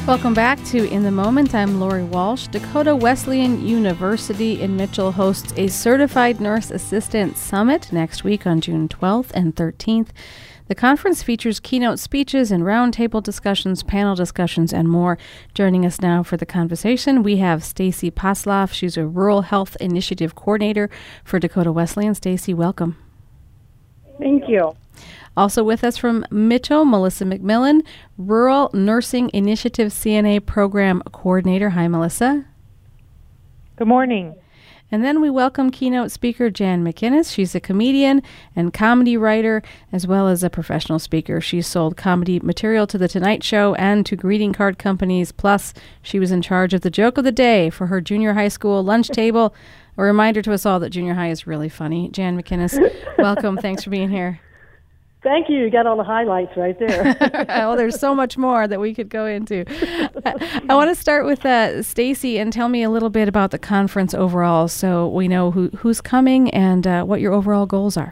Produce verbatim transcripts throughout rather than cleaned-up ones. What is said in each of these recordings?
Welcome back to In the Moment. I'm Lori Walsh. Dakota Wesleyan University in Mitchell hosts a Certified Nurse Assistant Summit next week on June twelfth and thirteenth. The conference features keynote speeches and roundtable discussions, panel discussions, and more. Joining us now for the conversation, we have Stacy Posloff. She's a Rural Health Initiative Coordinator for Dakota Wesleyan. Stacy, welcome. Thank you. Also with us from Mitchell, Melissa McMillan, Rural Nursing Initiative C N A Program Coordinator. Hi, Melissa. Good morning. And then we welcome keynote speaker Jan McInnes. She's a comedian and comedy writer, as well as a professional speaker. She's sold comedy material to The Tonight Show and to greeting card companies. Plus, she was in charge of the joke of the day for her junior high school lunch table. A reminder to us all that junior high is really funny. Jan McInnes, welcome. Thanks for being here. Thank you. You got all the highlights right there. Well, there's so much more that we could go into. I, I want to start with uh, Stacy and tell me a little bit about the conference overall, so we know who, who's coming and uh, what your overall goals are.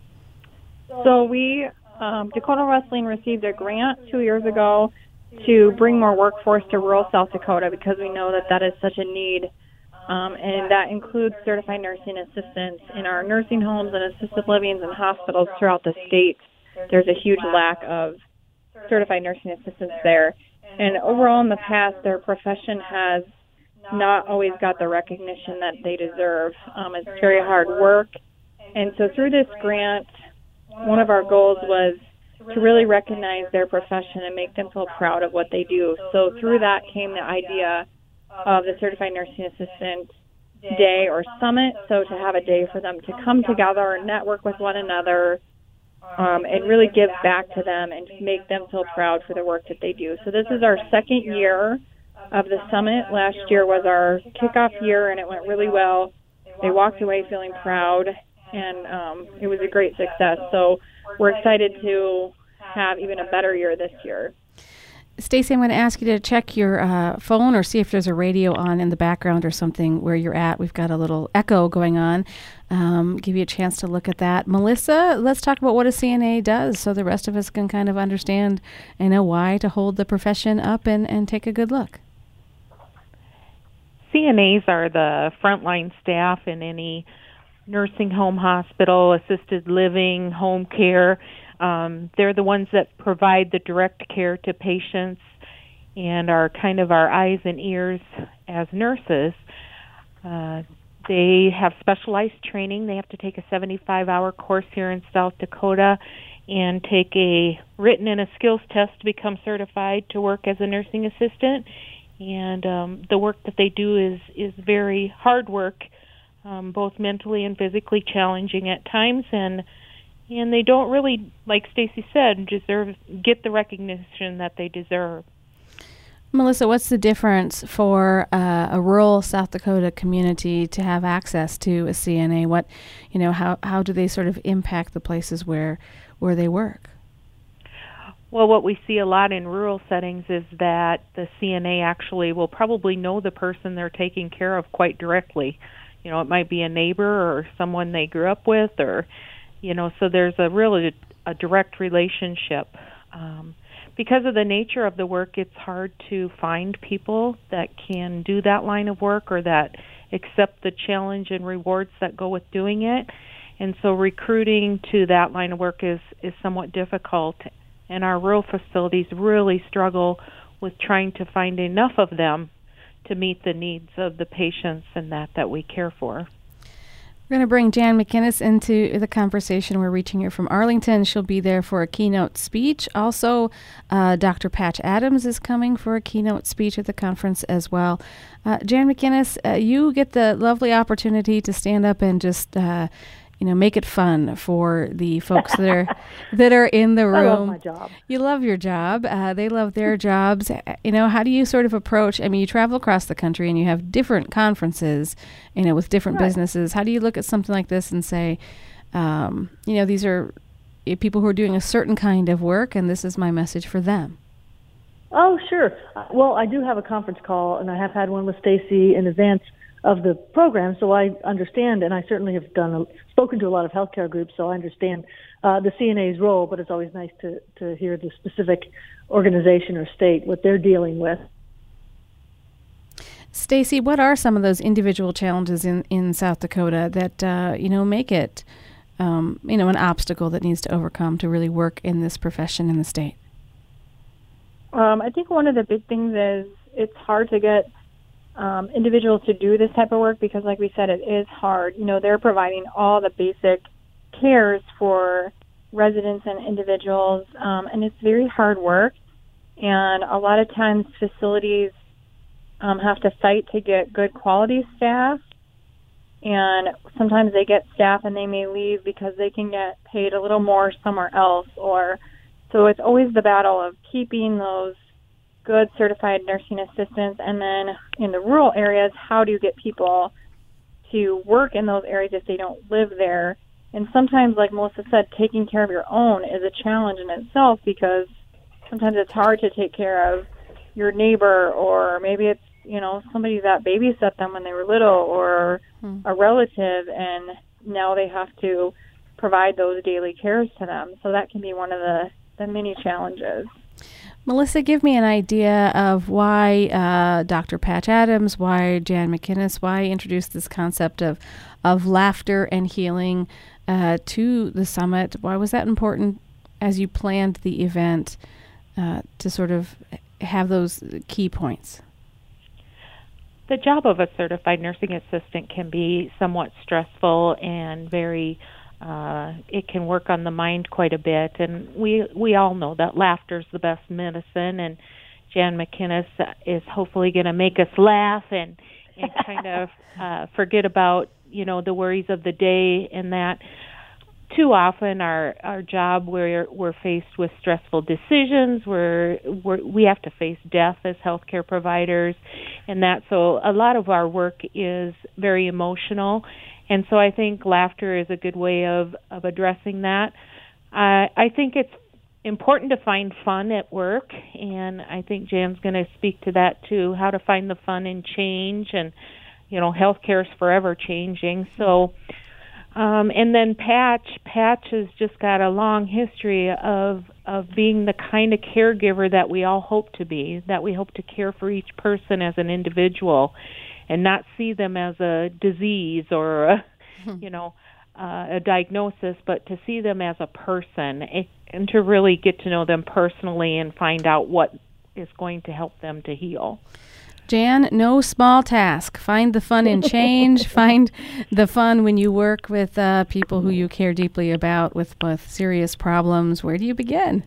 So we, um, Dakota Wesleyan received a grant two years ago to bring more workforce to rural South Dakota because we know that that is such a need. Um, and that includes certified nursing assistants in our nursing homes and assisted livings and hospitals throughout the state. There's a huge lack of certified nursing assistants there. And overall in the past, their profession has not always got the recognition that they deserve. Um, it's very hard work. And so through this grant, one of our goals was to really recognize their profession and make them feel proud of what they do. So through that came the idea of the Certified Nursing Assistant Day or Summit, so to have a day for them to come together and network with one another um, and really give back to them and make them feel proud for the work that they do. So this is our second year of the summit. Last year was our kickoff year, and it went really well. They walked away feeling proud, and um, it was a great success. So we're excited to have even a better year this year. Stacy, I'm going to ask you to check your uh, phone or see if there's a radio on in the background or something where you're at. We've got a little echo going on. Um, give you a chance to look at that. Melissa, let's talk about what a C N A does so the rest of us can kind of understand and know why to hold the profession up and, and take a good look. C N As are the frontline staff in any nursing home, hospital, assisted living, home care. Um, they're the ones that provide the direct care to patients and are kind of our eyes and ears as nurses. Uh, they have specialized training. They have to take a seventy-five hour course here in South Dakota and take a written and a skills test to become certified to work as a nursing assistant. And um, the work that they do is, is very hard work, um, both mentally and physically challenging at times, and And they don't really, like Stacy said, deserve get the recognition that they deserve. Melissa, what's the difference for uh, a rural South Dakota community to have access to a C N A? What, you know, how how do they sort of impact the places where where they work? Well, what we see a lot in rural settings is that the C N A actually will probably know the person they're taking care of quite directly. You know, it might be a neighbor or someone they grew up with, or You know, so there's a really a direct relationship. Um, because of the nature of the work, it's hard to find people that can do that line of work or that accept the challenge and rewards that go with doing it. And so recruiting to that line of work is, is somewhat difficult. And our rural facilities really struggle with trying to find enough of them to meet the needs of the patients and that that we care for. We're going to bring Jan McInnes into the conversation. We're reaching her from Arlington. She'll be there for a keynote speech. Also, uh, Doctor Patch Adams is coming for a keynote speech at the conference as well. Uh, Jan McInnes, uh, you get the lovely opportunity to stand up and just, uh, you know, make it fun for the folks that are that are in the room. I love my job. You love your job. Uh, they love their jobs. You know, how do you sort of approach? I mean, you travel across the country and you have different conferences, you know, with different right. businesses. How do you look at something like this and say, um, you know, these are people who are doing a certain kind of work, and this is my message for them? Oh, sure. Well, I do have a conference call, and I have had one with Stacy in advance of the program, so I understand, and I certainly have done a, spoken to a lot of healthcare groups, so I understand uh, the C N A's role, but it's always nice to, to hear the specific organization or state, what they're dealing with. Stacy, what are some of those individual challenges in, in South Dakota that, uh, you know, make it, um, you know, an obstacle that needs to overcome to really work in this profession in the state? Um, I think one of the big things is it's hard to get um, individuals to do this type of work because, like we said, it is hard. You know, they're providing all the basic cares for residents and individuals, um, and it's very hard work. And a lot of times facilities um, have to fight to get good quality staff, and sometimes they get staff and they may leave because they can get paid a little more somewhere else. Or so it's always the battle of keeping those good certified nursing assistants, and then in the rural areas, how do you get people to work in those areas if they don't live there? And sometimes, like Melissa said, taking care of your own is a challenge in itself because sometimes it's hard to take care of your neighbor, or maybe it's, you know, somebody that babysat them when they were little, or hmm. a relative, and now they have to provide those daily cares to them. So that can be one of the, the many challenges. Melissa, give me an idea of why uh, Doctor Patch Adams, why Jan McInnes, why introduced this concept of, of laughter and healing uh, to the summit. Why was that important as you planned the event uh, to sort of have those key points? The job of a certified nursing assistant can be somewhat stressful and very, uh, it can work on the mind quite a bit. And we we all know that laughter is the best medicine. And Jan McInnes is hopefully going to make us laugh and, and kind of uh, forget about, you know, the worries of the day, and that too often our our job we're we're faced with stressful decisions. We're, we're we have to face death as healthcare providers, and that so a lot of our work is very emotional, and so I think laughter is a good way of of addressing that. I I think it's important to find fun at work, and I think Jan's going to speak to that too. How to find the fun in change, and you know, healthcare is forever changing, so. Um, and then Patch, Patch has just got a long history of of being the kind of caregiver that we all hope to be, that we hope to care for each person as an individual and not see them as a disease or, a, you know, uh, a diagnosis, but to see them as a person and to really get to know them personally and find out what is going to help them to heal. Jan, no small task. Find the fun in change. Find the fun when you work with uh, people who you care deeply about with, with serious problems. Where do you begin?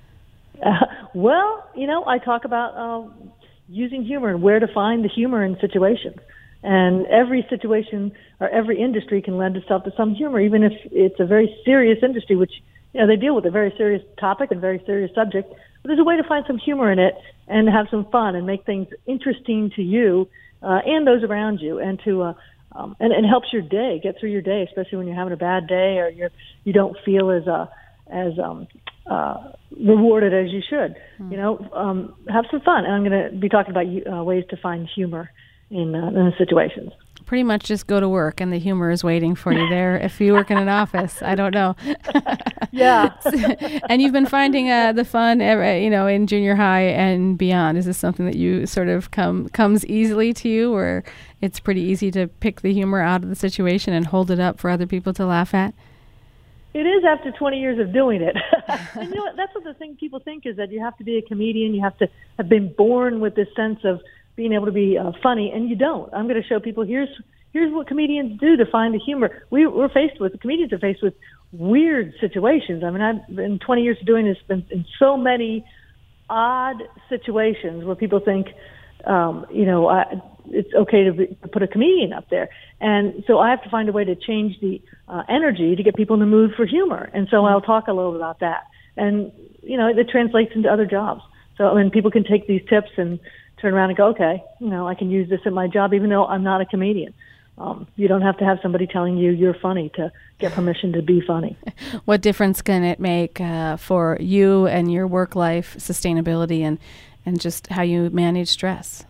Uh, well, you know, I talk about uh, using humor and where to find the humor in situations. And every situation or every industry can lend itself to some humor, even if it's a very serious industry, which, you know, they deal with a very serious topic and very serious subject. But there's a way to find some humor in it and have some fun and make things interesting to you uh, and those around you, and to uh, um, and it helps your day, get through your day, especially when you're having a bad day or you're you don't feel as uh, as um, uh, rewarded as you should. Mm. You know, um, have some fun. And I'm going to be talking about uh, ways to find humor in, uh, in the situations. Pretty much just go to work and the humor is waiting for you there if you work in an office. I don't know. Yeah. And you've been finding uh, the fun, you know, in junior high and beyond. Is this something that you sort of come comes easily to you, or it's pretty easy to pick the humor out of the situation and hold it up for other people to laugh at? It is after twenty years of doing it. And you know what, that's what the thing people think is that you have to be a comedian. You have to have been born with this sense of being able to be uh, funny, and you don't. I'm going to show people here's here's what comedians do to find the humor. We, we're faced with, comedians are faced with weird situations. I mean, I've been twenty years of doing this, been in so many odd situations where people think, um, you know, I, it's okay to, be, to put a comedian up there. And so I have to find a way to change the uh, energy to get people in the mood for humor. And so I'll talk a little bit about that. And, you know, it translates into other jobs. So, I mean, people can take these tips and turn around and go, okay, you know, I can use this in my job, even though I'm not a comedian. Um, you don't have to have somebody telling you you're funny to get permission to be funny. What difference can it make uh, for you and your work life sustainability and, and just how you manage stress?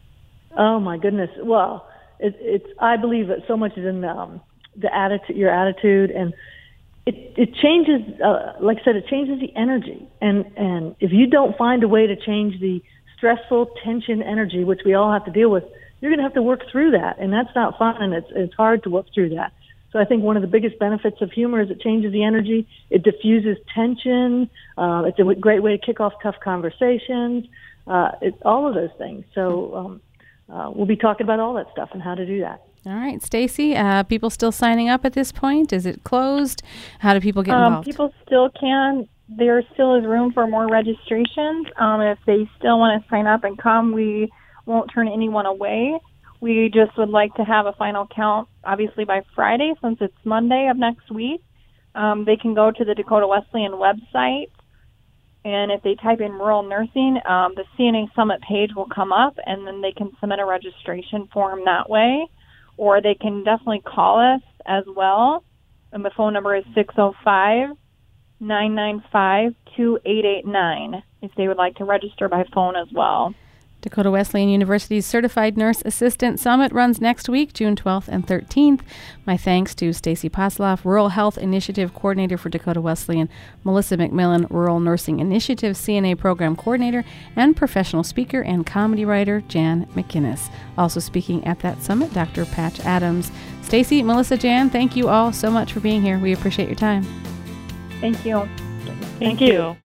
Oh my goodness! Well, it, it's I believe that so much is in um, the attitude, your attitude, and it it changes. Uh, like I said, it changes the energy, and and if you don't find a way to change the stressful tension energy, which we all have to deal with, you're going to have to work through that, and that's not fun, and it's it's hard to work through that. So I think one of the biggest benefits of humor is it changes the energy, it diffuses tension, uh, it's a great way to kick off tough conversations, uh, it's all of those things. So um, uh, we'll be talking about all that stuff and how to do that. All right, Stacy, uh, people still signing up at this point? Is it closed? How do people get um, involved? People still can. There still is room for more registrations. Um, if they still want to sign up and come, we won't turn anyone away. We just would like to have a final count, obviously, by Friday, since it's Monday of next week. Um, they can go to the Dakota Wesleyan website, and if they type in rural nursing, um, the C N A Summit page will come up, and then they can submit a registration form that way. Or they can definitely call us as well. And the phone number is six oh five, nine nine five, two eight eight nine if they would like to register by phone as well. Dakota Wesleyan University's Certified Nurse Assistant Summit runs next week, June twelfth and thirteenth. My thanks to Stacy Posloff, Rural Health Initiative Coordinator for Dakota Wesleyan, Melissa McMillan, Rural Nursing Initiative C N A Program Coordinator, and professional speaker and comedy writer Jan McInnes. Also speaking at that summit, Doctor Patch Adams. Stacy, Melissa, Jan, thank you all so much for being here. We appreciate your time. Thank you. Thank you.